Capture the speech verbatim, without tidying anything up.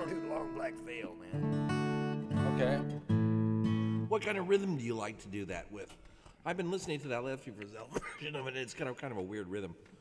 I'll do the long black veil, man. Okay. What kind of rhythm do you like to do that with? I've been listening to that Lefty Frizzell version of it. It's kind of kind of a weird rhythm.